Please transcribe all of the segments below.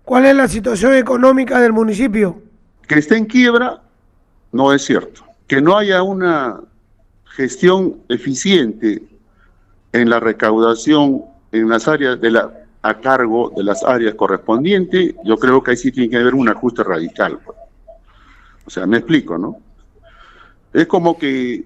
¿Cuál es la situación económica del municipio? Que esté en quiebra no es cierto. Que no haya una gestión eficiente en la recaudación en las áreas a cargo de las áreas correspondientes, yo creo que ahí sí tiene que haber un ajuste radical. O sea, me explico, ¿no? Es como que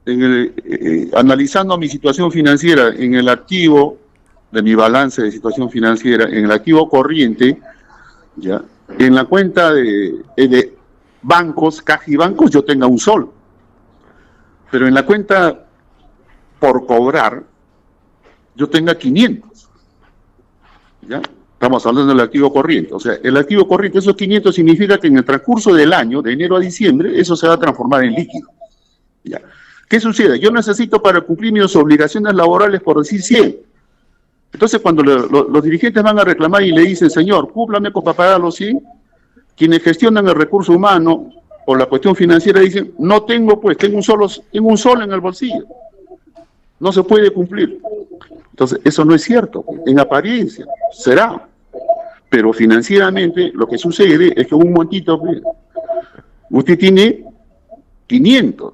analizando mi situación financiera en el activo de mi balance de situación financiera, en el activo corriente, ya, en la cuenta de bancos, caja y bancos, yo tenga un sol. Pero en la cuenta por cobrar, yo tenga 500. ¿Ya? Estamos hablando del activo corriente. O sea, el activo corriente, esos 500 significa que en el transcurso del año, de enero a diciembre, eso se va a transformar en líquido. ¿Ya? ¿Qué sucede? Yo necesito para cumplir mis obligaciones laborales, por decir 100. Entonces, cuando los dirigentes van a reclamar y le dicen, señor, cúmplame para pagar los 100, quienes gestionan el recurso humano o la cuestión financiera dicen, no tengo, pues, tengo un sol en el bolsillo. No se puede cumplir. Entonces, eso no es cierto. En apariencia, será. Pero financieramente, lo que sucede es que un momentito, usted tiene 500.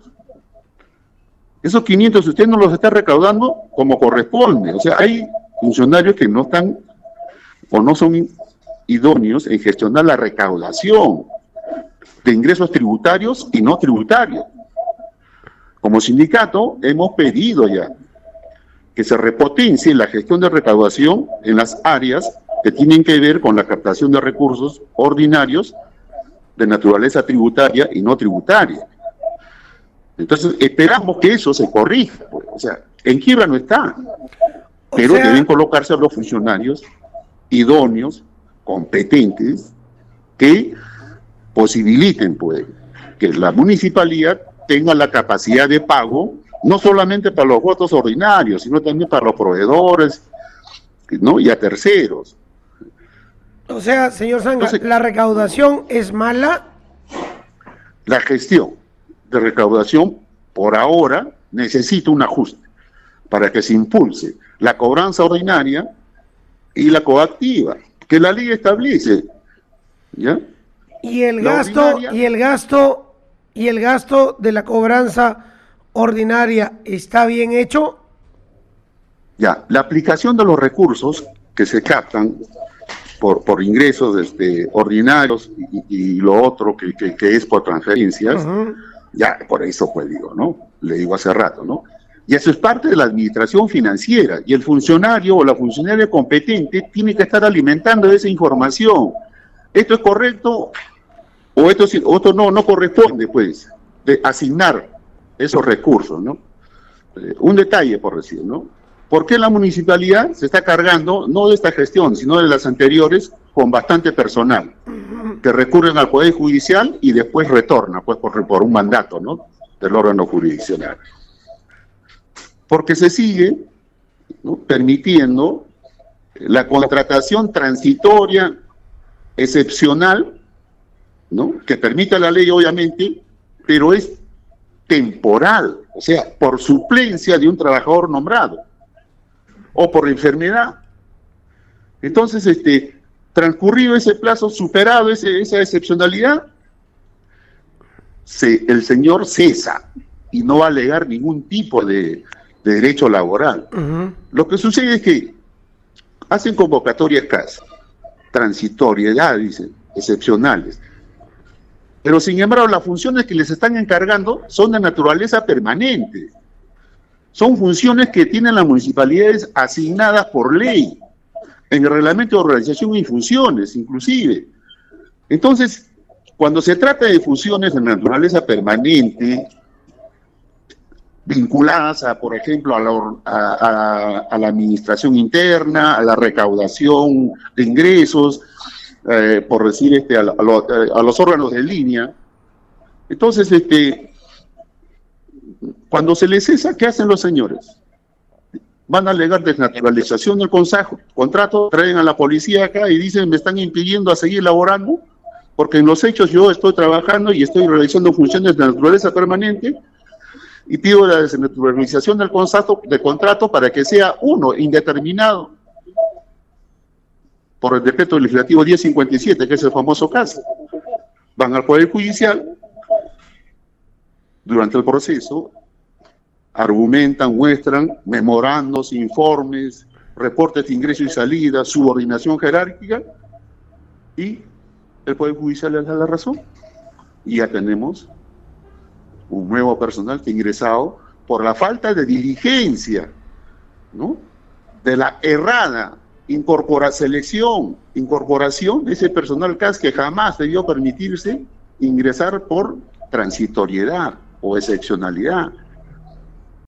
Esos 500 usted no los está recaudando como corresponde. O sea, hay funcionarios que no están o no son idóneos en gestionar la recaudación de ingresos tributarios y no tributarios. Como sindicato hemos pedido ya que se repotencie la gestión de recaudación en las áreas que tienen que ver con la captación de recursos ordinarios de naturaleza tributaria y no tributaria. Entonces esperamos que eso se corrija. Pues. O sea, en quiebra no está, pero deben colocarse a los funcionarios idóneos, competentes, que posibiliten pues, que la municipalidad tenga la capacidad de pago, no solamente para los votos ordinarios, sino también para los proveedores, ¿no? Y a terceros. O sea, señor Zanga, entonces, ¿la recaudación es mala? La gestión de recaudación, por ahora, necesita un ajuste para que se impulse la cobranza ordinaria y la coactiva, que la ley establece. ¿Ya? Y el gasto de la cobranza ordinaria está bien hecho. Ya, la aplicación de los recursos que se captan por ingresos ordinarios y lo otro que es por transferencias, ya por eso pues digo, ¿no? Le digo hace rato, ¿no? Y eso es parte de la administración financiera y el funcionario o la funcionaria competente tiene que estar alimentando esa información. ¿Esto es correcto o esto no corresponde, pues, de asignar esos recursos, ¿no? Un detalle, por decir, ¿no? ¿Por qué la municipalidad se está cargando, no de esta gestión, sino de las anteriores, con bastante personal, que recurren al Poder Judicial y después retorna, pues, por un mandato, ¿no? Del órgano jurisdiccional? Porque se sigue, ¿no?, permitiendo la contratación transitoria, excepcional, ¿no?, que permite la ley, obviamente, pero es temporal, o sea, por suplencia de un trabajador nombrado o por enfermedad. Entonces, transcurrido ese plazo, superado esa excepcionalidad, el señor cesa y no va a alegar ningún tipo de derecho laboral. Lo que sucede es que hacen convocatorias transitoriedad, dicen, excepcionales. Pero sin embargo, las funciones que les están encargando son de naturaleza permanente. Son funciones que tienen las municipalidades asignadas por ley, en el reglamento de organización y funciones, inclusive. Entonces, cuando se trata de funciones de naturaleza permanente, vinculadas por ejemplo, a la administración interna, a la recaudación de ingresos, por decir, a los órganos de línea. Entonces, cuando se les cesa, ¿qué hacen los señores? Van a alegar desnaturalización del contrato, traen a la policía acá y dicen, me están impidiendo a seguir laborando, porque en los hechos yo estoy trabajando y estoy realizando funciones de naturaleza permanente, y pido la desnaturalización del contrato para que sea indeterminado. por el decreto legislativo 1057, que es el famoso caso. Van al Poder Judicial, durante el proceso, argumentan, muestran memorandos, informes, reportes de ingreso y salida, subordinación jerárquica, y el Poder Judicial les da la razón. Y ya tenemos un nuevo personal que ha ingresado por la falta de diligencia, ¿no?, de la errada incorporación de ese personal CAS que jamás debió permitirse ingresar por transitoriedad o excepcionalidad.